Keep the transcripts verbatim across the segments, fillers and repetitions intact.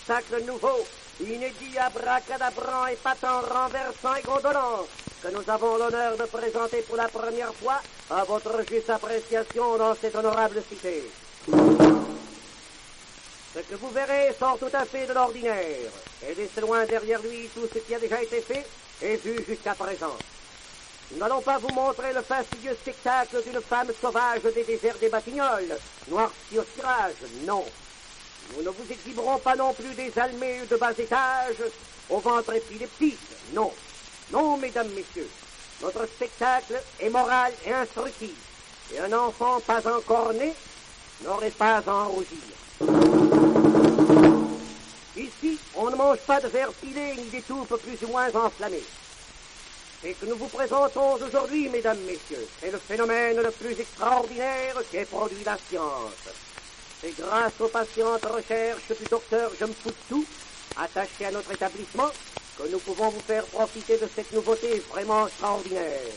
spectacle nouveau, inédit, abracadabrant, épatant, renversant et gondolant, que nous avons l'honneur de présenter pour la première fois à votre juste appréciation dans cette honorable cité. Ce que vous verrez sort tout à fait de l'ordinaire, et laissez loin derrière lui tout ce qui a déjà été fait et vu jusqu'à présent. Nous n'allons pas vous montrer le fastidieux spectacle d'une femme sauvage des déserts des Batignolles, noircie au cirage, non. Nous ne vous exhiberons pas non plus des almées de bas étage, au ventre épileptique, non. Non, mesdames, messieurs, notre spectacle est moral et instructif, et un enfant pas encore né n'aurait pas à en rougir. Ici, on ne mange pas de verre pilé ni d'étoupe plus ou moins enflammées. Ce que nous vous présentons aujourd'hui, mesdames, messieurs, c'est le phénomène le plus extraordinaire qu'ait produit la science. C'est grâce aux patientes recherches du docteur Jempoutou, attaché à notre établissement, que nous pouvons vous faire profiter de cette nouveauté vraiment extraordinaire.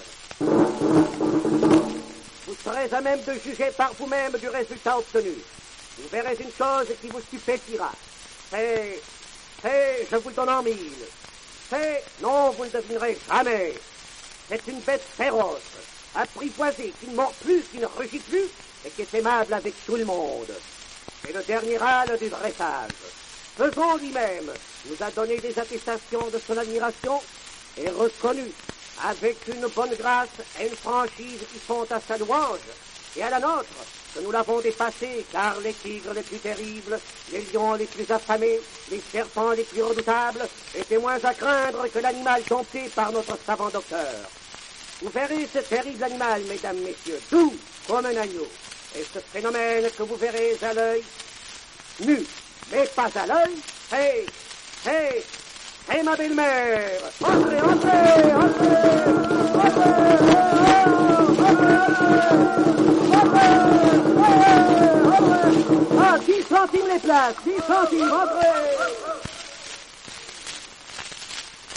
Vous serez à même de juger par vous-même du résultat obtenu. Vous verrez une chose qui vous stupéfiera. C'est, c'est, je vous le donne en mille. C'est, non, vous ne le devinerez jamais. C'est une bête féroce, apprivoisée, qui ne mord plus, qui ne rugit plus, et qui est aimable avec tout le monde. C'est le dernier râle du dressage. Faisons lui-même nous a donné des attestations de son admiration et reconnu avec une bonne grâce et une franchise qui sont à sa louange et à la nôtre, que nous l'avons dépassé, car les tigres les plus terribles, les lions les plus affamés, les serpents les plus redoutables étaient moins à craindre que l'animal dompté par notre savant docteur. Vous verrez ce terrible animal, mesdames, messieurs, doux comme un agneau, et ce phénomène que vous verrez à l'œil nu, mais pas à l'œil, c'est, c'est, c'est ma belle-mère. Entrez, entrez, entrez, entrez, ah, dix centimes les places, dix centimes, entrez.